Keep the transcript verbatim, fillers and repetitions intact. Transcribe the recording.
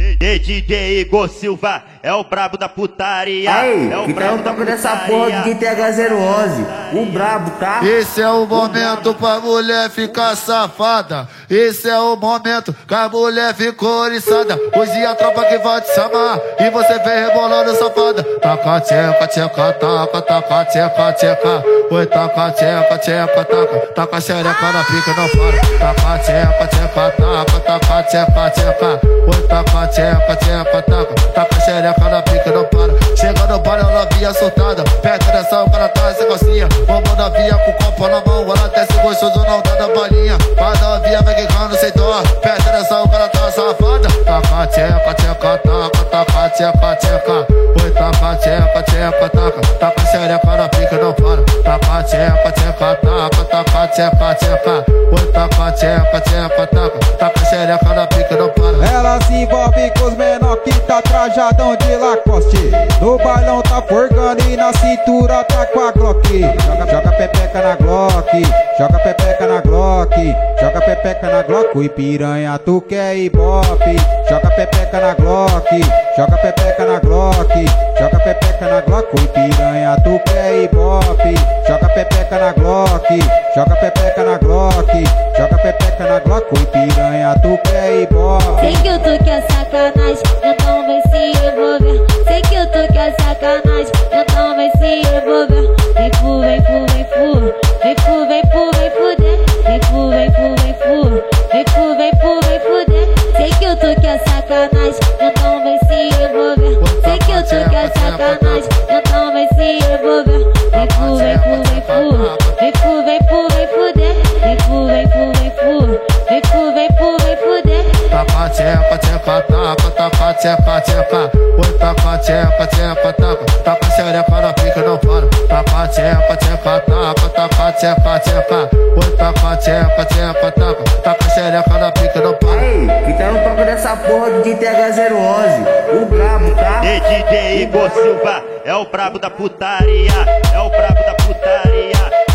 D J Igor Silva é o brabo da putaria. Aí, é o que tá no brabo toque da dessa putaria. porra de T H zero onze, o brabo, tá? Esse é o momento pra mulher ficar safada. Esse é o momento que a mulher ficou oriçada. Hoje a tropa que vai te chamar e você vem rebolando safada. Taca, tcheca, tcheca, taca, taca, tcheca, tcheca. Oi, taca, tcheca, tcheca, taca. Taca xereca na pica, não para. Taca, tcheca, tcheca, taca, taca, tcheca, tcheca. Oi, taca, tcheca, tcheca, taca. Taca xereca na pica, não para. Chega no bar, ela via soltada. Perto dessa, o cara tá sem calcinha. Vamos na via com o copo na mão. Ela desce gostoso, não dá da balinha. Mas na via vai quicando sem dó. Perto dessa, o cara tá safada. Taca, tcheca, tcheca, taca, taca, tcheca, tcheca. Oi, taca, tcheca, tcheca, taca. Taca xereca na pica, não para. Taca, tcheca, tcheca, taca, taca, tcheca, tcheca. Oi, taca, tcheca, tcheca, taca. Taca xereca na pica, não para. Ela se envolve com os menor que tá trajadão de Lacoste. No bailão tá forgando e na cintura tá com a Glock. Joga, joga pepeca na Glock, joga pepeca na Glock, joga pepeca na Glock. Oi piranha, tu quer ibope? Joga pepeca na Glock, joga pepeca na Glock, joga pepeca na Glock. Oi piranha, tu quer ibope? Joga pepeca na Glock, joga pepeca na Glock, joga pepeca na Glock. Oi piranha, tu quer ibope? Sei que tu quer sacanagem, então vem se envolver. Sei que tu quer sacanagem, então vem se envolver. Vem fu, vem fu, vem fu, vem fu, vem fu, vem fuder. Vem fu, vem fu, vem fu, vem fu, vem fu, vem fuder. Sei que tu quer sacanagem, então vem se envolver. Sei que tu quer sacanagem, então vem se envolver. Vem fu, vem fu, vem fu, vem fu, vem fu, vem fuder. Vem fu, vem fu, vem fu, vem fu, vem fu, vem fuder. Taca, tcheca, tcheca, taca, taca, tcheca, tcheca. Oi, taca, tcheca, tcheca, taca. Taca xereca na pica, não para. Taca, tcheca, tcheca, taca, taca, tcheca, tcheca. Oi, taca, tcheca, tcheca, taca. Taca xereca na pica, não para. Aí, que tá no toque dessa porra de T H zero onze, o brabo, tá? D J Igor Silva é o brabo da putaria. É o brabo da putaria.